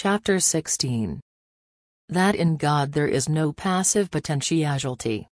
Chapter 16. That in God there is no passive potentiality.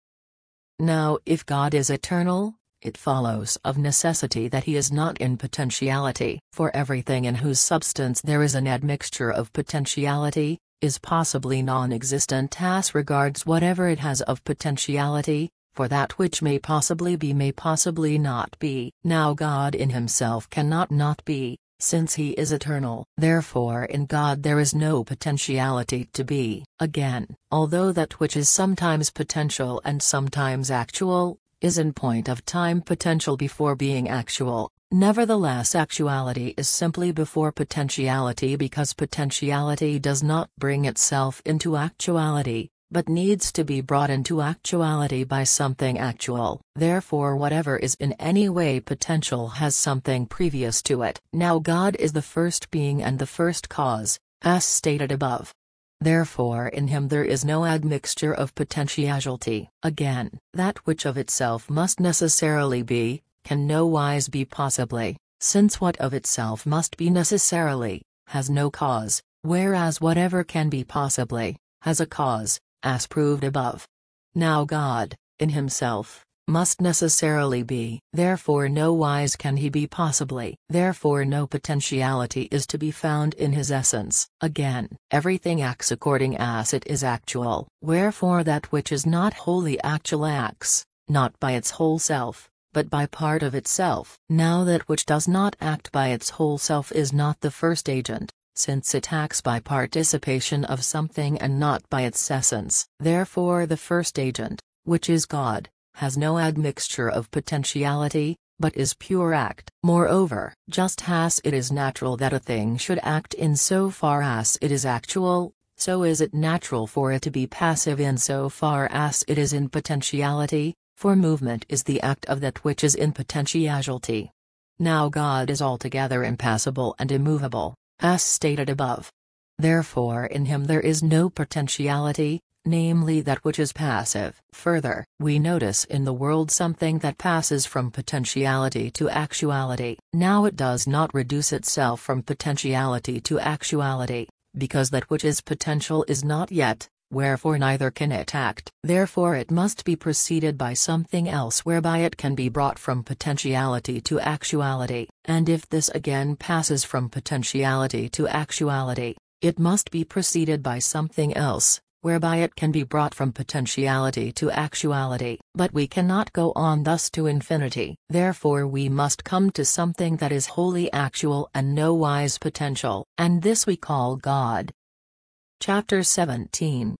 Now if God is eternal, it follows of necessity that he is not in potentiality. For everything in whose substance there is an admixture of potentiality, is possibly non-existent as regards whatever it has of potentiality, for that which may possibly be may possibly not be. Now God in himself cannot not be, since he is eternal. Therefore in God there is no potentiality to be. Again, although that which is sometimes potential and sometimes actual, is in point of time potential before being actual, nevertheless actuality is simply before potentiality, because potentiality does not bring itself into actuality, but needs to be brought into actuality by something actual. Therefore whatever is in any way potential has something previous to it. Now God is the first being and the first cause, as stated above. Therefore in him there is no admixture of potentiality. Again, that which of itself must necessarily be, can no wise be possibly, since what of itself must be necessarily, has no cause, whereas whatever can be possibly, has a cause, as proved above. Now God, in himself, must necessarily be, therefore no wise can he be possibly, therefore no potentiality is to be found in his essence. Again, everything acts according as it is actual, wherefore that which is not wholly actual acts, not by its whole self, but by part of itself. Now that which does not act by its whole self is not the first agent, since it acts by participation of something and not by its essence. Therefore the first agent, which is God, has no admixture of potentiality, but is pure act. Moreover, just as it is natural that a thing should act in so far as it is actual, so is it natural for it to be passive in so far as it is in potentiality, for movement is the act of that which is in potentiality. Now God is altogether impassible and immovable, as stated above. Therefore in him there is no potentiality, namely that which is passive. Further, we notice in the world something that passes from potentiality to actuality. Now it does not reduce itself from potentiality to actuality, because that which is potential is not yet, wherefore neither can it act. Therefore it must be preceded by something else whereby it can be brought from potentiality to actuality. And if this again passes from potentiality to actuality, it must be preceded by something else, whereby it can be brought from potentiality to actuality. But we cannot go on thus to infinity. Therefore we must come to something that is wholly actual and no wise potential, and this we call God. Chapter 17.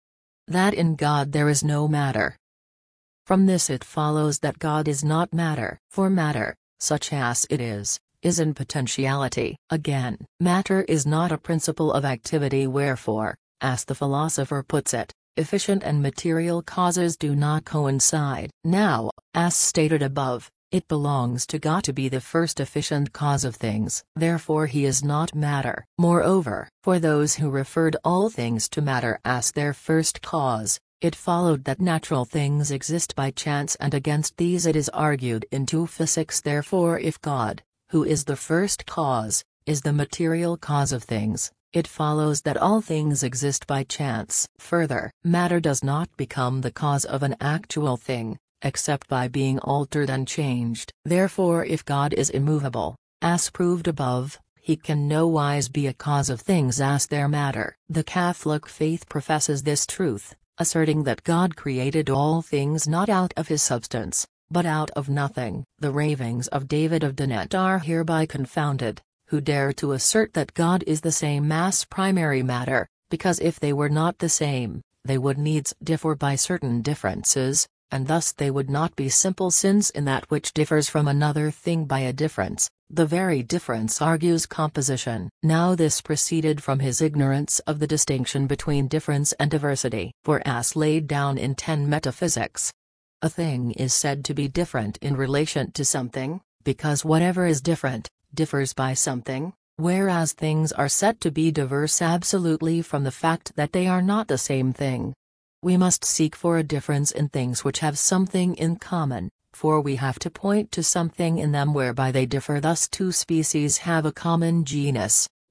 That in God there is no matter. From this it follows that God is not matter, for matter, such as it is in potentiality. Again, matter is not a principle of activity, wherefore, as the philosopher puts it, efficient and material causes do not coincide. Now, as stated above, it belongs to God to be the first efficient cause of things. Therefore he is not matter. Moreover, for those who referred all things to matter as their first cause, it followed that natural things exist by chance, and against these it is argued into physics. Therefore if God, who is the first cause, is the material cause of things, it follows that all things exist by chance. Further, matter does not become the cause of an actual thing, except by being altered and changed. Therefore if God is immovable, as proved above, he can no wise be a cause of things as their matter. The Catholic faith professes this truth, asserting that God created all things not out of his substance, but out of nothing. The ravings of David of Danet are hereby confounded, who dare to assert that God is the same as primary matter, because if they were not the same, they would needs differ by certain differences, and thus they would not be simple, since in that which differs from another thing by a difference, the very difference argues composition. Now this proceeded from his ignorance of the distinction between difference and diversity. For as laid down in 10 Metaphysics, a thing is said to be different in relation to something, because whatever is different, differs by something, whereas things are said to be diverse absolutely from the fact that they are not the same thing. We must seek for a difference in things which have something in common, for we have to point to something in them whereby they differ. Thus two species have a common genus,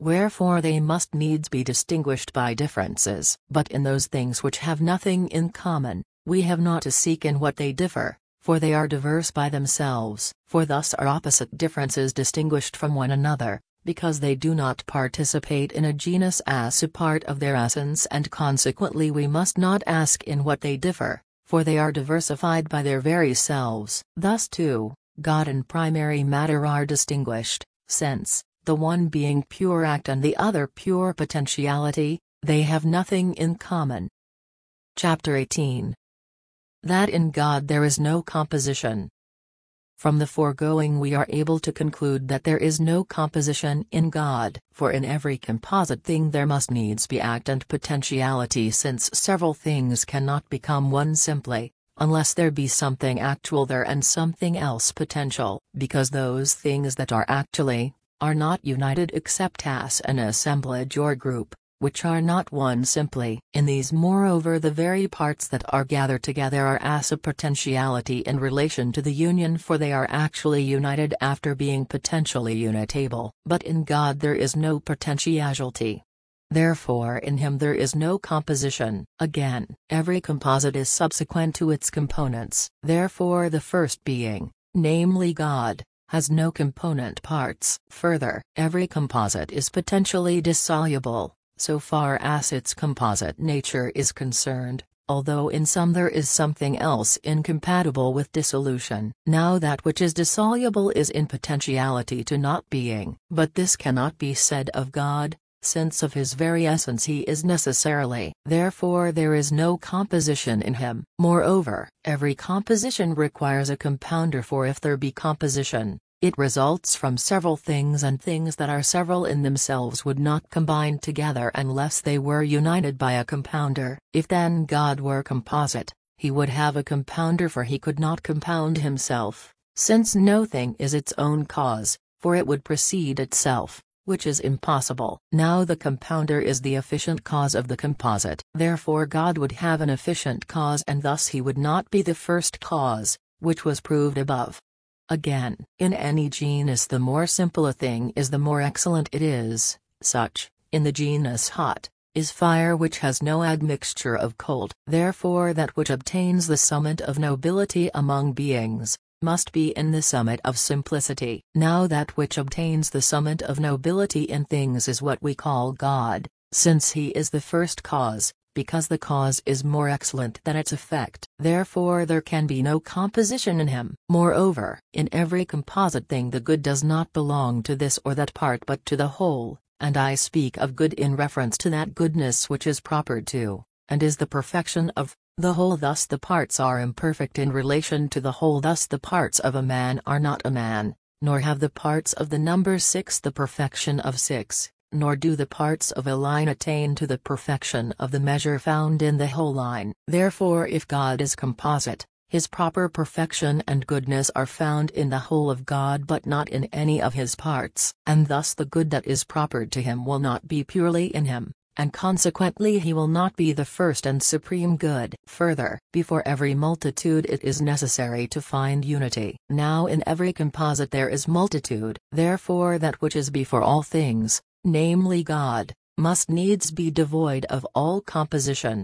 wherefore they must needs be distinguished by differences. But in those things which have nothing in common, we have not to seek in what they differ, for they are diverse by themselves. For thus are opposite differences distinguished from one another, because they do not participate in a genus as a part of their essence, and consequently we must not ask in what they differ, for they are diversified by their very selves. Thus too, God and primary matter are distinguished, since, the one being pure act and the other pure potentiality, they have nothing in common. Chapter 18. That in God there is no composition. From the foregoing we are able to conclude that there is no composition in God, for in every composite thing there must needs be act and potentiality, since several things cannot become one simply, unless there be something actual there and something else potential, because those things that are actually, are not united except as an assemblage or group, which are not one simply. In these moreover the very parts that are gathered together are as a potentiality in relation to the union, for they are actually united after being potentially unitable. But in God there is no potentiality. Therefore in him there is no composition. Again, every composite is subsequent to its components. Therefore the first being, namely God, has no component parts. Further, every composite is potentially dissoluble, so far as its composite nature is concerned, although in some there is something else incompatible with dissolution. Now that which is dissoluble is in potentiality to not being. But this cannot be said of God, since of his very essence he is necessarily. Therefore there is no composition in him. Moreover, every composition requires a compounder, for if there be composition, it results from several things, and things that are several in themselves would not combine together unless they were united by a compounder. If then God were composite, he would have a compounder, for he could not compound himself, since no thing is its own cause, for it would precede itself, which is impossible. Now the compounder is the efficient cause of the composite. Therefore God would have an efficient cause, and thus he would not be the first cause, which was proved above. Again, in any genus the more simple a thing is the more excellent it is. Such, in the genus hot, is fire which has no admixture of cold. Therefore that which obtains the summit of nobility among beings, must be in the summit of simplicity. Now that which obtains the summit of nobility in things is what we call God, since he is the first cause, because the cause is more excellent than its effect. Therefore there can be no composition in him. Moreover, in every composite thing the good does not belong to this or that part but to the whole, and I speak of good in reference to that goodness which is proper to, and is the perfection of, the whole. Thus the parts are imperfect in relation to the whole. Thus the parts of a man are not a man, nor have the parts of the number 6 the perfection of 6. Nor do the parts of a line attain to the perfection of the measure found in the whole line. Therefore if God is composite, his proper perfection and goodness are found in the whole of God but not in any of his parts. And thus the good that is proper to him will not be purely in him, and consequently he will not be the first and supreme good. Further, before every multitude it is necessary to find unity. Now in every composite there is multitude. Therefore that which is before all things, namely God, must needs be devoid of all composition.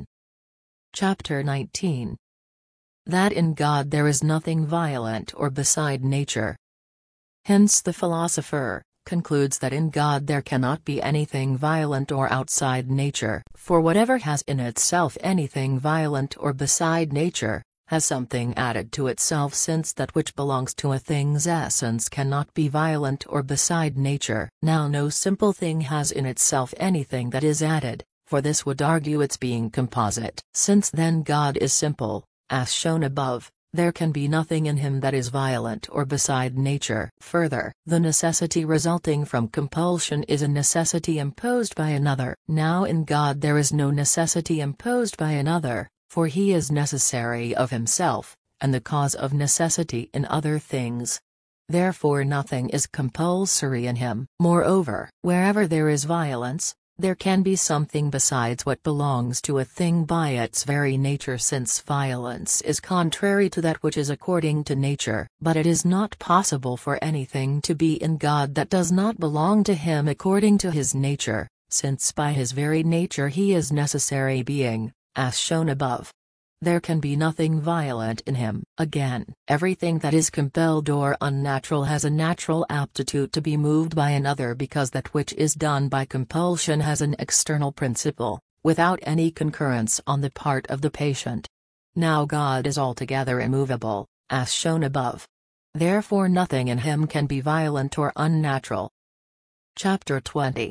Chapter 19. That in God there is nothing violent or beside nature. Hence the philosopher concludes that in God there cannot be anything violent or outside nature. For whatever has in itself anything violent or beside nature, has something added to itself, since that which belongs to a thing's essence cannot be violent or beside nature. Now no simple thing has in itself anything that is added, for this would argue its being composite. Since then God is simple, as shown above, there can be nothing in him that is violent or beside nature. Further, the necessity resulting from compulsion is a necessity imposed by another. Now in God there is no necessity imposed by another, for he is necessary of himself, and the cause of necessity in other things. Therefore nothing is compulsory in him. Moreover, wherever there is violence, There can be something besides what belongs to a thing by its very nature, since violence is contrary to that which is according to nature. But it is not possible for anything to be in God that does not belong to him according to his nature, since by his very nature he is necessary being, as shown above. There can be nothing violent in him. Again, everything that is compelled or unnatural has a natural aptitude to be moved by another, because that which is done by compulsion has an external principle, without any concurrence on the part of the patient. Now God is altogether immovable, as shown above. Therefore nothing in him can be violent or unnatural. Chapter 20.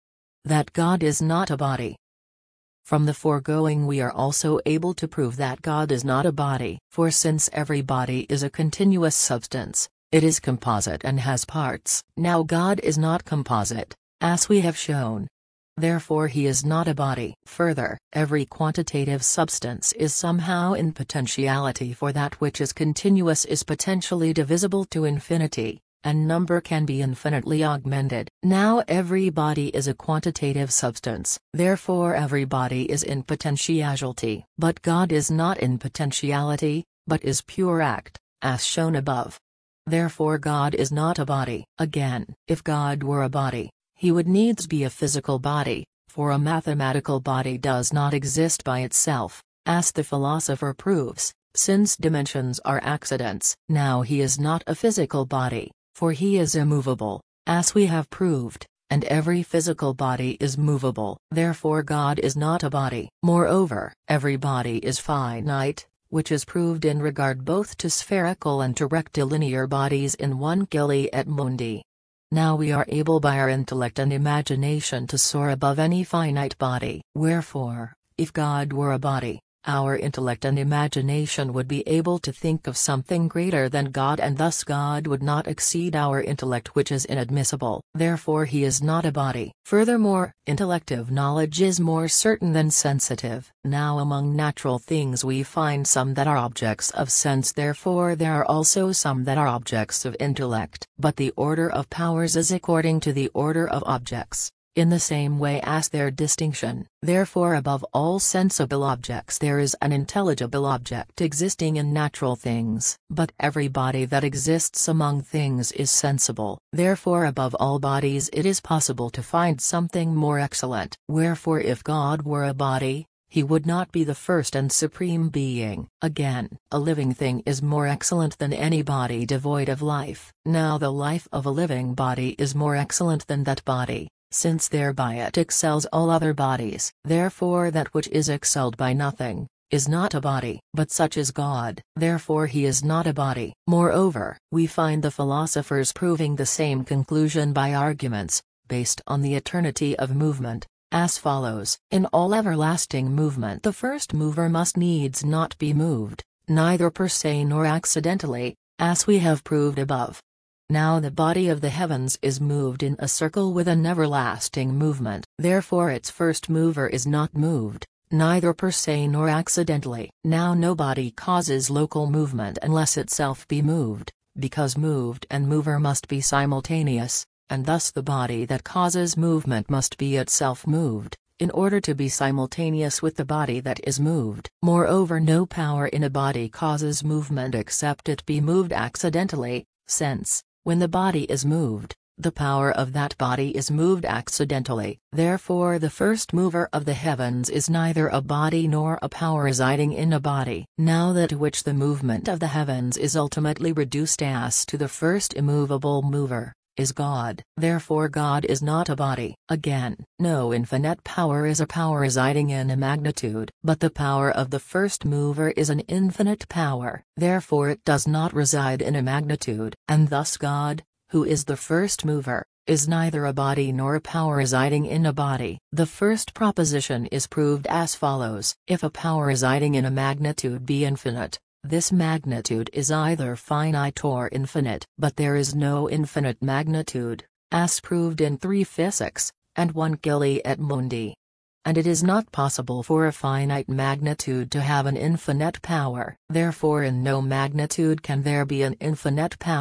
That God is not a body. From the foregoing we are also able to prove that God is not a body. For since every body is a continuous substance, it is composite and has parts. Now God is not composite, as we have shown. Therefore he is not a body. Further, every quantitative substance is somehow in potentiality, for that which is continuous is potentially divisible to infinity, and number can be infinitely augmented. Now every body is a quantitative substance, therefore every body is in potentiality. But God is not in potentiality, but is pure act, as shown above. Therefore God is not a body. Again, if God were a body, he would needs be a physical body, for a mathematical body does not exist by itself, as the philosopher proves, since dimensions are accidents. Now he is not a physical body, for he is immovable, as we have proved, and every physical body is movable. Therefore God is not a body. Moreover, every body is finite, which is proved in regard both to spherical and to rectilinear bodies in 1 Gili et Mundi. Now we are able by our intellect and imagination to soar above any finite body. Wherefore, if God were a body, our intellect and imagination would be able to think of something greater than God, and thus God would not exceed our intellect, which is inadmissible. Therefore he is not a body. Furthermore, intellective knowledge is more certain than sensitive. Now among natural things we find some that are objects of sense, therefore there are also some that are objects of intellect. But the order of powers is according to the order of objects, in the same way as their distinction. Therefore above all sensible objects there is an intelligible object existing in natural things. But every body that exists among things is sensible. Therefore above all bodies it is possible to find something more excellent. Wherefore if God were a body, he would not be the first and supreme being. Again, a living thing is more excellent than any body devoid of life. Now the life of a living body is more excellent than that body, since thereby it excels all other bodies. Therefore that which is excelled by nothing, is not a body. But such is God. Therefore he is not a body. Moreover, we find the philosophers proving the same conclusion by arguments, based on the eternity of movement, as follows. In all everlasting movement the first mover must needs not be moved, neither per se nor accidentally, as we have proved above. Now the body of the heavens is moved in a circle with an everlasting movement. Therefore its first mover is not moved, neither per se nor accidentally. Now no body causes local movement unless itself be moved, because moved and mover must be simultaneous, and thus the body that causes movement must be itself moved, in order to be simultaneous with the body that is moved. Moreover no power in a body causes movement except it be moved accidentally, since, when the body is moved, the power of that body is moved accidentally. Therefore the first mover of the heavens is neither a body nor a power residing in a body. Now that to which the movement of the heavens is ultimately reduced as to the first immovable mover, is God. Therefore God is not a body. Again, no infinite power is a power residing in a magnitude. But the power of the first mover is an infinite power. Therefore it does not reside in a magnitude. And thus God, who is the first mover, is neither a body nor a power residing in a body. The first proposition is proved as follows. If a power residing in a magnitude be infinite, this magnitude is either finite or infinite. But there is no infinite magnitude, as proved in 3 Physics, and 1 Gili et Mundi. And it is not possible for a finite magnitude to have an infinite power. Therefore in no magnitude can there be an infinite power.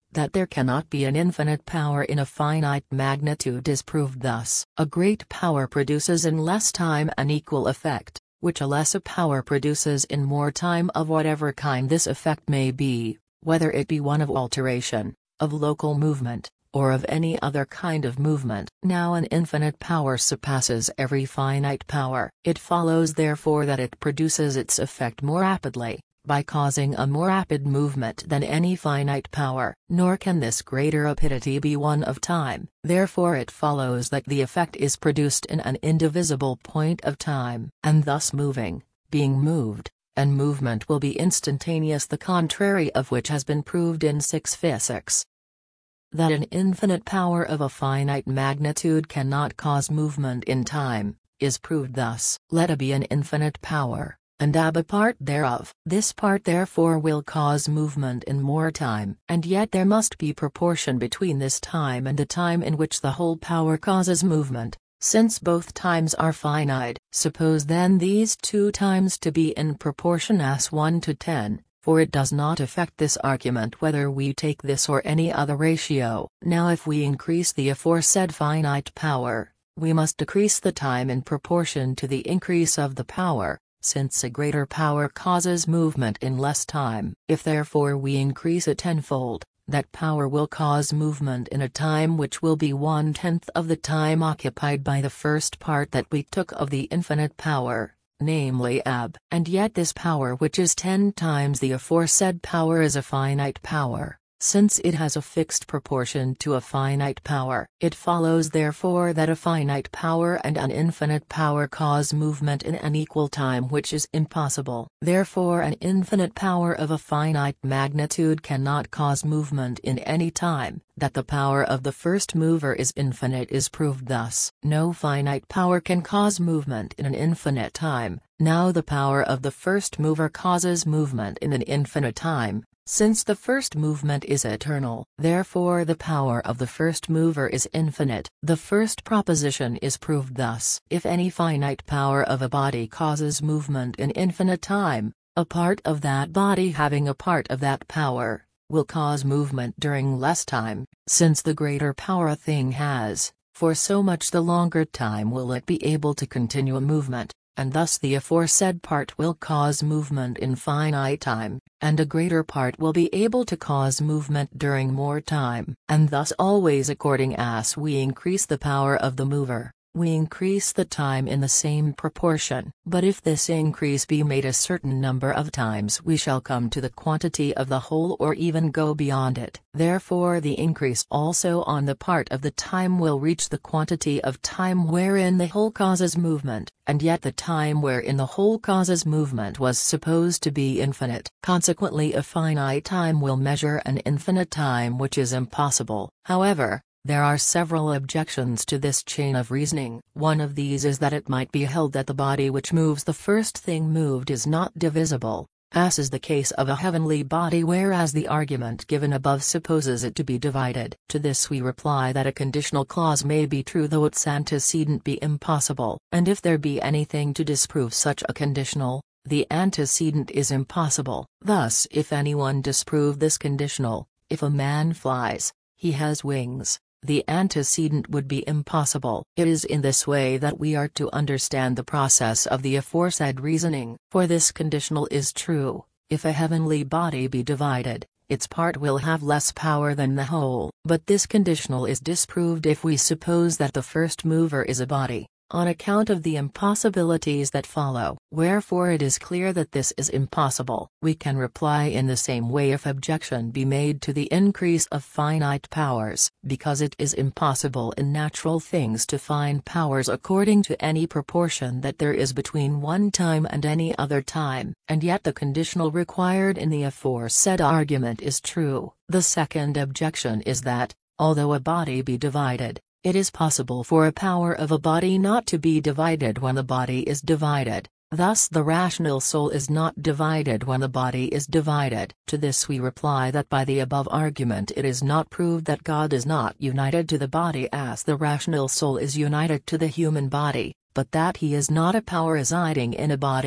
That there cannot be an infinite power in a finite magnitude is proved thus. A great power produces in less time an equal effect, which a lesser power produces in more time of whatever kind this effect may be, whether it be one of alteration, of local movement, or of any other kind of movement. Now an infinite power surpasses every finite power. It follows therefore that it produces its effect more rapidly, by causing a more rapid movement than any finite power. Nor can this greater rapidity be one of time. Therefore it follows that the effect is produced in an indivisible point of time. And thus moving, being moved, and movement will be instantaneous, the contrary of which has been proved in physics. That an infinite power of a finite magnitude cannot cause movement in time, is proved thus. Let A be an infinite power, and AB a part thereof. This part therefore will cause movement in more time. And yet there must be proportion between this time and the time in which the whole power causes movement, since both times are finite. Suppose then these two times to be in proportion as 1 to 10. For it does not affect this argument whether we take this or any other ratio. Now if we increase the aforesaid finite power, we must decrease the time in proportion to the increase of the power, since a greater power causes movement in less time. If therefore we increase it tenfold, that power will cause movement in a time which will be 1/10 of the time occupied by the first part that we took of the infinite power, namely AB. And yet this power, which is 10 times the aforesaid power, is a finite power, since it has a fixed proportion to a finite power. It follows therefore that a finite power and an infinite power cause movement in an equal time, which is impossible. Therefore an infinite power of a finite magnitude cannot cause movement in any time. That the power of the first mover is infinite is proved thus. No finite power can cause movement in an infinite time. Now the power of the first mover causes movement in an infinite time, since the first movement is eternal. Therefore the power of the first mover is infinite. The first proposition is proved thus. If any finite power of a body causes movement in infinite time, a part of that body having a part of that power, will cause movement during less time, since the greater power a thing has, for so much the longer time will it be able to continue a movement, and thus the aforesaid part will cause movement in finite time, and a greater part will be able to cause movement during more time. And thus always according as we increase the power of the mover, we increase the time in the same proportion. But if this increase be made a certain number of times, we shall come to the quantity of the whole or even go beyond it. Therefore the increase also on the part of the time will reach the quantity of time wherein the whole causes movement, and yet the time wherein the whole causes movement was supposed to be infinite. Consequently a finite time will measure an infinite time, which is impossible. However, there are several objections to this chain of reasoning. One of these is that it might be held that the body which moves the first thing moved is not divisible, as is the case of a heavenly body, whereas the argument given above supposes it to be divided. To this we reply that a conditional clause may be true though its antecedent be impossible, and if there be anything to disprove such a conditional, the antecedent is impossible. Thus if anyone disprove this conditional, if a man flies, he has wings, the antecedent would be impossible. It is in this way that we are to understand the process of the aforesaid reasoning. For this conditional is true: if a heavenly body be divided, its part will have less power than the whole. But this conditional is disproved if we suppose that the first mover is a body, on account of the impossibilities that follow. Wherefore it is clear that this is impossible. We can reply in the same way if objection be made to the increase of finite powers, because it is impossible in natural things to find powers according to any proportion that there is between one time and any other time. And yet the conditional required in the aforesaid argument is true. The second objection is that, although a body be divided, it is possible for a power of a body not to be divided when the body is divided. Thus the rational soul is not divided when the body is divided. To this we reply that by the above argument it is not proved that God is not united to the body as the rational soul is united to the human body, but that he is not a power residing in a body,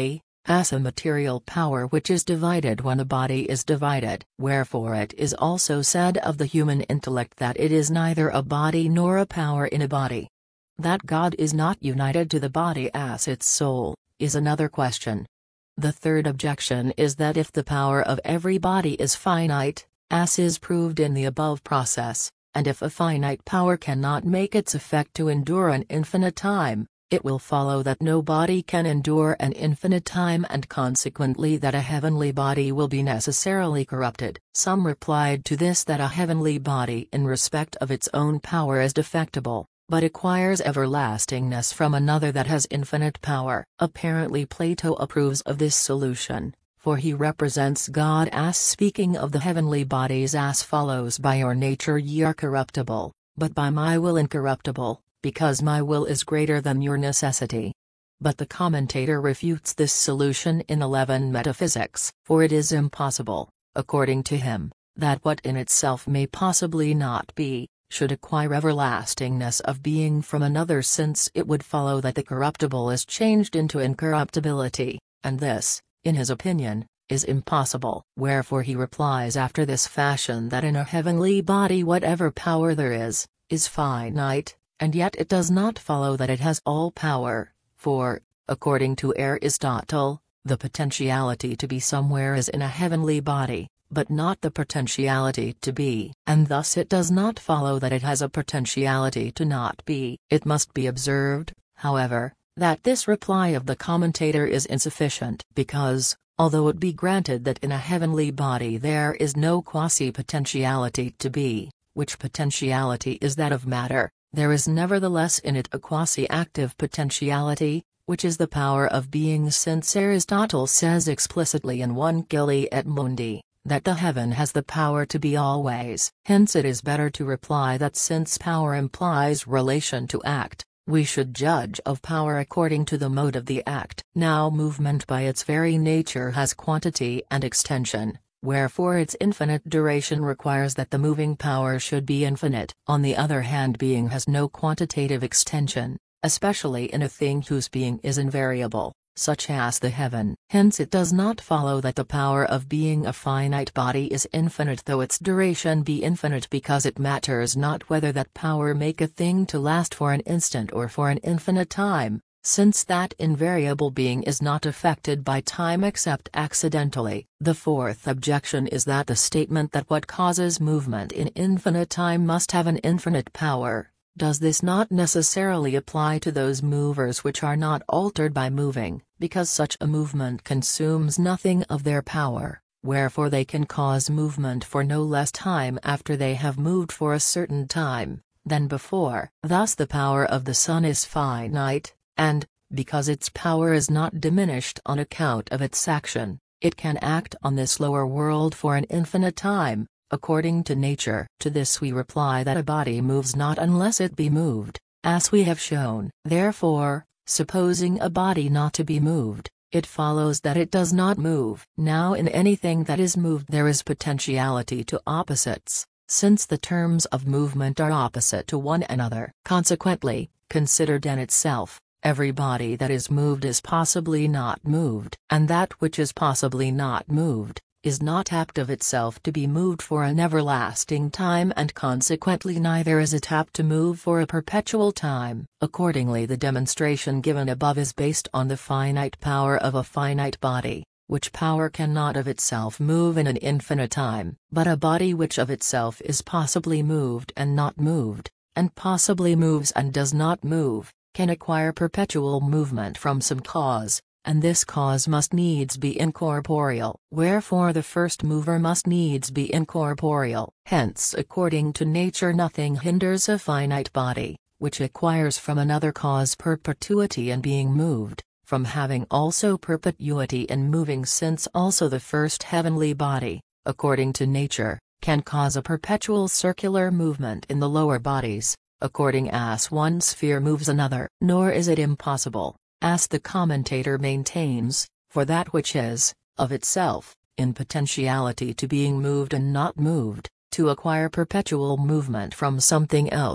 as a material power which is divided when a body is divided. Wherefore it is also said of the human intellect that it is neither a body nor a power in a body. That God is not united to the body as its soul, is another question. The third objection is that if the power of every body is finite, as is proved in the above process, and if a finite power cannot make its effect to endure an infinite time, it will follow that no body can endure an infinite time, and consequently that a heavenly body will be necessarily corrupted. Some replied to this that a heavenly body in respect of its own power is defectible, but acquires everlastingness from another that has infinite power. Apparently Plato approves of this solution, for he represents God as speaking of the heavenly bodies as follows: by your nature ye are corruptible, but by my will incorruptible, because my will is greater than your necessity. But the commentator refutes this solution in 11 Metaphysics. For it is impossible, according to him, that what in itself may possibly not be, should acquire everlastingness of being from another, since it would follow that the corruptible is changed into incorruptibility, and this, in his opinion, is impossible. Wherefore he replies after this fashion, that in a heavenly body whatever power there is finite, and yet it does not follow that it has all power, for, according to Aristotle, the potentiality to be somewhere is in a heavenly body, but not the potentiality to be, and thus it does not follow that it has a potentiality to not be. It must be observed, however, that this reply of the commentator is insufficient, because, although it be granted that in a heavenly body there is no quasi-potentiality to be, which potentiality is that of matter, there is nevertheless in it a quasi-active potentiality, which is the power of being, since Aristotle says explicitly in 1 Gili et Mundi, that the heaven has the power to be always. Hence it is better to reply that since power implies relation to act, we should judge of power according to the mode of the act. Now movement by its very nature has quantity and extension, wherefore its infinite duration requires that the moving power should be infinite. On the other hand, being has no quantitative extension, especially in a thing whose being is invariable, such as the heaven. Hence it does not follow that the power of being a finite body is infinite though its duration be infinite, because it matters not whether that power make a thing to last for an instant or for an infinite time, since that invariable being is not affected by time except accidentally. The fourth objection is that the statement that what causes movement in infinite time must have an infinite power, does this not necessarily apply to those movers which are not altered by moving, because such a movement consumes nothing of their power, wherefore they can cause movement for no less time after they have moved for a certain time, than before. Thus the power of the sun is finite, and, because its power is not diminished on account of its action, it can act on this lower world for an infinite time, according to nature. To this we reply that a body moves not unless it be moved, as we have shown. Therefore, supposing a body not to be moved, it follows that it does not move. Now in anything that is moved there is potentiality to opposites, since the terms of movement are opposite to one another. Consequently, considered in itself, every body that is moved is possibly not moved, and that which is possibly not moved, is not apt of itself to be moved for an everlasting time, and consequently neither is it apt to move for a perpetual time. Accordingly the demonstration given above is based on the finite power of a finite body, which power cannot of itself move in an infinite time. But a body which of itself is possibly moved and not moved, and possibly moves and does not move, can acquire perpetual movement from some cause, and this cause must needs be incorporeal. Wherefore the first mover must needs be incorporeal. Hence according to nature nothing hinders a finite body, which acquires from another cause perpetuity in being moved, from having also perpetuity in moving, since also the first heavenly body, according to nature, can cause a perpetual circular movement in the lower bodies, according as one sphere moves another. Nor is it impossible, as the commentator maintains, for that which is, of itself, in potentiality to being moved and not moved, to acquire perpetual movement from something else,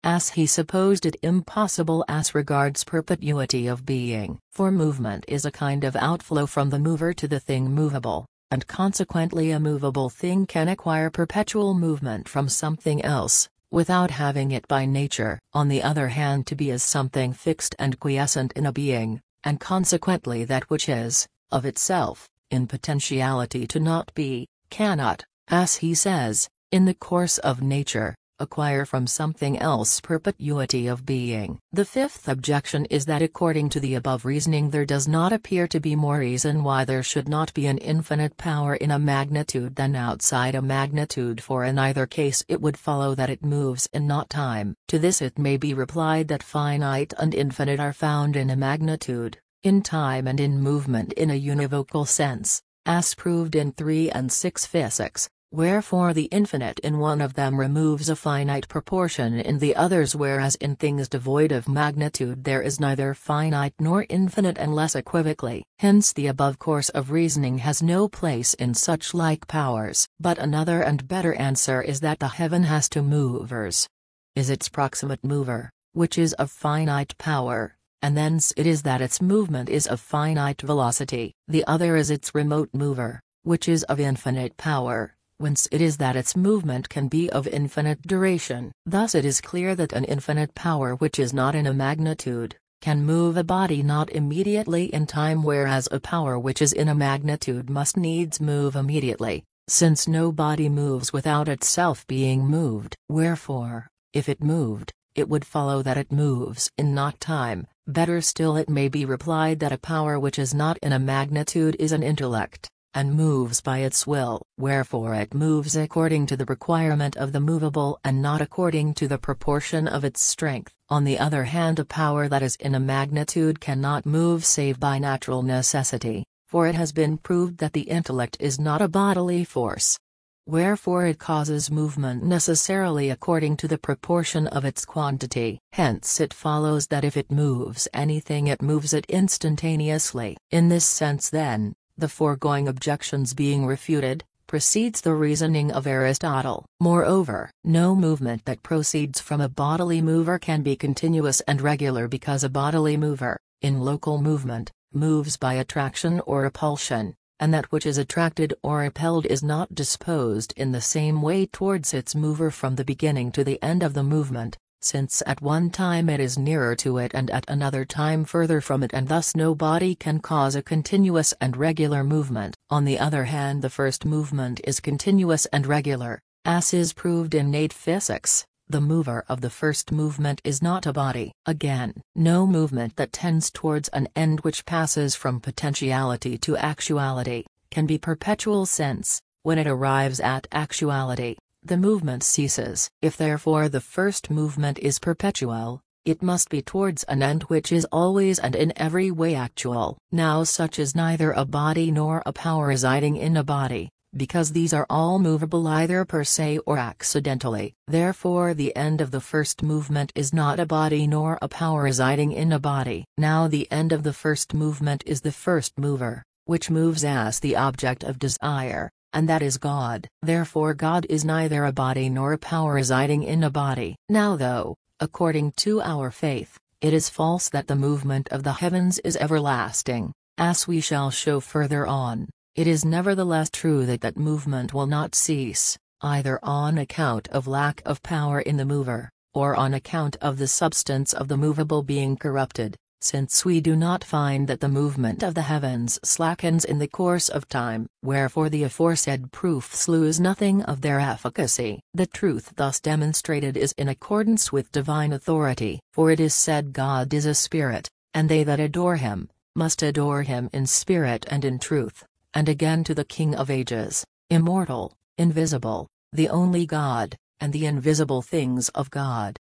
as he supposed it impossible as regards perpetuity of being. For movement is a kind of outflow from the mover to the thing movable, and consequently a movable thing can acquire perpetual movement from something else, without having it by nature. On the other hand, to be is something fixed and quiescent in a being, and consequently that which is, of itself, in potentiality to not be, cannot, as he says, in the course of nature, acquire from something else perpetuity of being. The fifth objection is that according to the above reasoning there does not appear to be more reason why there should not be an infinite power in a magnitude than outside a magnitude, for in either case it would follow that it moves in not time. To this it may be replied that finite and infinite are found in a magnitude, in time and in movement in a univocal sense, as proved in 3 and 6 physics. Wherefore the infinite in one of them removes a finite proportion in the others, whereas in things devoid of magnitude there is neither finite nor infinite, unless equivocally. Hence the above course of reasoning has no place in such like powers. But another and better answer is that the heaven has two movers. Is its proximate mover, which is of finite power, and thence it is that its movement is of finite velocity. The other is its remote mover, which is of infinite power, whence it is that its movement can be of infinite duration. Thus it is clear that an infinite power which is not in a magnitude, can move a body not immediately in time, whereas a power which is in a magnitude must needs move immediately, since no body moves without itself being moved. Wherefore, if it moved, it would follow that it moves in not time. Better still, it may be replied that a power which is not in a magnitude is an intellect, and moves by its will. Wherefore it moves according to the requirement of the movable and not according to the proportion of its strength. On the other hand, a power that is in a magnitude cannot move save by natural necessity, for it has been proved that the intellect is not a bodily force. Wherefore it causes movement necessarily according to the proportion of its quantity. Hence it follows that if it moves anything it moves it instantaneously. In this sense then, the foregoing objections being refuted, proceeds the reasoning of Aristotle. Moreover, no movement that proceeds from a bodily mover can be continuous and regular, because a bodily mover, in local movement, moves by attraction or repulsion, and that which is attracted or repelled is not disposed in the same way towards its mover from the beginning to the end of the movement, since at one time it is nearer to it and at another time further from it, and thus no body can cause a continuous and regular movement. On the other hand, the first movement is continuous and regular, as is proved in innate physics. The mover of the first movement is not a body. Again, no movement that tends towards an end which passes from potentiality to actuality, can be perpetual, since, when it arrives at actuality, the movement ceases. If therefore the first movement is perpetual, it must be towards an end which is always and in every way actual. Now such is neither a body nor a power residing in a body, because these are all movable either per se or accidentally. Therefore the end of the first movement is not a body nor a power residing in a body. Now the end of the first movement is the first mover, which moves as the object of desire, and that is God. Therefore God is neither a body nor a power residing in a body. Now though, according to our faith, it is false that the movement of the heavens is everlasting, as we shall show further on, it is nevertheless true that that movement will not cease, either on account of lack of power in the mover, or on account of the substance of the movable being corrupted, since we do not find that the movement of the heavens slackens in the course of time. Wherefore the aforesaid proofs lose nothing of their efficacy. The truth thus demonstrated is in accordance with divine authority. For it is said, God is a spirit, and they that adore him, must adore him in spirit and in truth. And again, to the King of ages, immortal, invisible, the only God, and the invisible things of God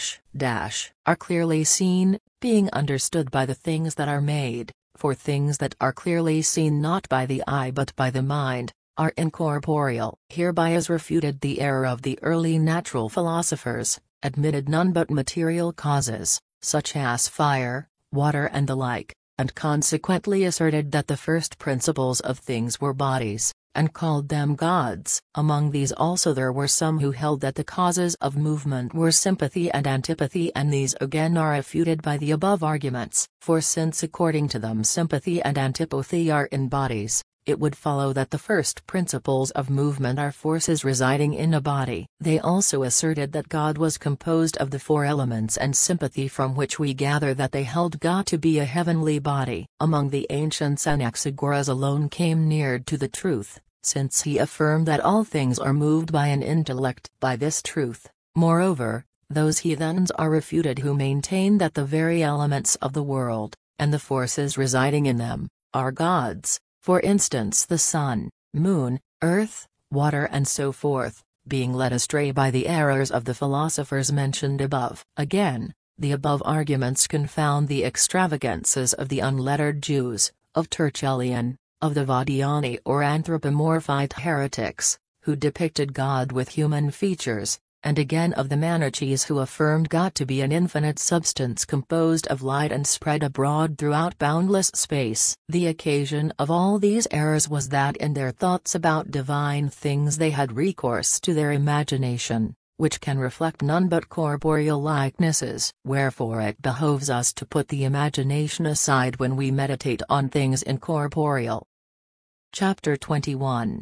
are clearly seen, being understood by the things that are made, for things that are clearly seen not by the eye but by the mind, are incorporeal. Hereby is refuted the error of the early natural philosophers, admitted none but material causes, such as fire, water and the like, and consequently asserted that the first principles of things were bodies, and called them gods. Among these also there were some who held that the causes of movement were sympathy and antipathy, and these again are refuted by the above arguments. For since according to them sympathy and antipathy are in bodies, it would follow that the first principles of movement are forces residing in a body. They also asserted that God was composed of the four elements, and sympathy, from which we gather that they held God to be a heavenly body. Among the ancients Anaxagoras alone came near to the truth, since he affirmed that all things are moved by an intellect. By this truth, moreover, those heathens are refuted who maintain that the very elements of the world, and the forces residing in them, are gods. For instance, the sun, moon, earth, water, and so forth, being led astray by the errors of the philosophers mentioned above. Again, the above arguments confound the extravagances of the unlettered Jews, of Tertullian, of the Vadiani or anthropomorphite heretics, who depicted God with human features, and again of the Manichees, who affirmed God to be an infinite substance composed of light and spread abroad throughout boundless space. The occasion of all these errors was that in their thoughts about divine things they had recourse to their imagination, which can reflect none but corporeal likenesses. Wherefore it behoves us to put the imagination aside when we meditate on things incorporeal. Chapter 21.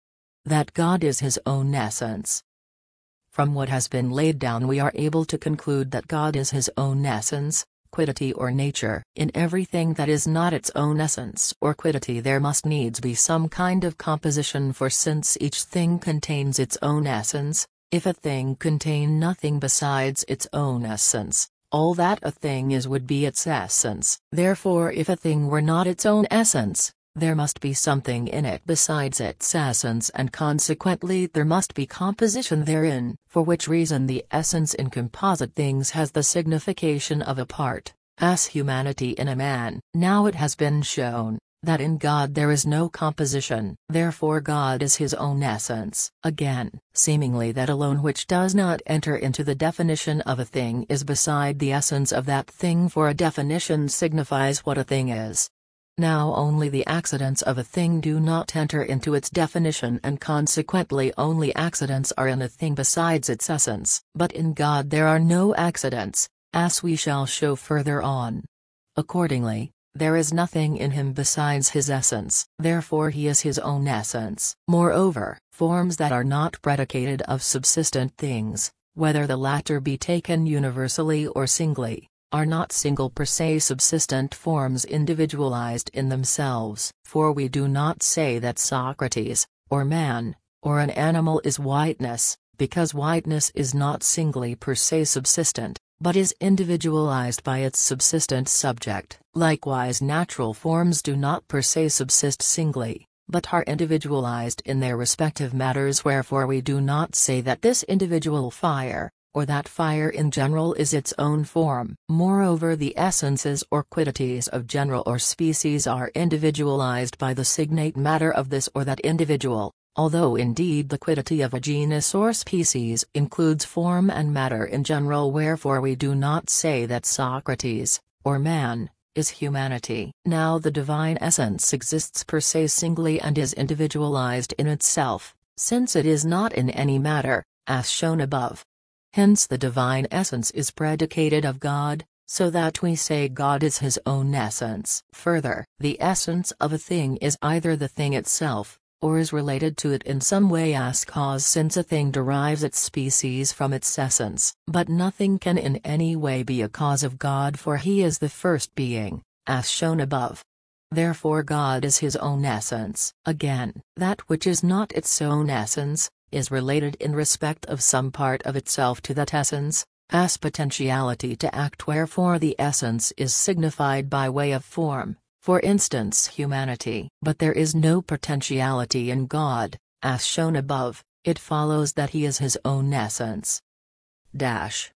That God is His own essence. From what has been laid down we are able to conclude that God is His own essence, quiddity or nature. In everything that is not its own essence or quiddity there must needs be some kind of composition, for since each thing contains its own essence, if a thing contain nothing besides its own essence, all that a thing is would be its essence. Therefore if a thing were not its own essence, there must be something in it besides its essence, and consequently there must be composition therein, for which reason the essence in composite things has the signification of a part, as humanity in a man. Now it has been shown that in God there is no composition, therefore God is His own essence. Again, seemingly that alone which does not enter into the definition of a thing is beside the essence of that thing, for a definition signifies what a thing is. Now only the accidents of a thing do not enter into its definition, and consequently only accidents are in a thing besides its essence. But in God there are no accidents, as we shall show further on. Accordingly, there is nothing in Him besides His essence, therefore He is His own essence. Moreover, forms that are not predicated of subsistent things, whether the latter be taken universally or singly, are not single per se subsistent forms individualized in themselves. For we do not say that Socrates, or man, or an animal is whiteness, because whiteness is not singly per se subsistent, but is individualized by its subsistent subject. Likewise natural forms do not per se subsist singly, but are individualized in their respective matters, wherefore we do not say that this individual fire, or that fire in general is its own form. Moreover the essences or quiddities of general or species are individualized by the signate matter of this or that individual, although indeed the quiddity of a genus or species includes form and matter in general, wherefore we do not say that Socrates, or man, is humanity. Now the divine essence exists per se singly and is individualized in itself, since it is not in any matter, as shown above. Hence the divine essence is predicated of God, so that we say God is His own essence. Further, the essence of a thing is either the thing itself, or is related to it in some way as cause, since a thing derives its species from its essence. But nothing can in any way be a cause of God, for He is the first being, as shown above. Therefore God is His own essence. Again, that which is not its own essence, is related in respect of some part of itself to that essence, as potentiality to act, wherefore the essence is signified by way of form, for instance humanity. But there is no potentiality in God, as shown above. It follows that He is His own essence.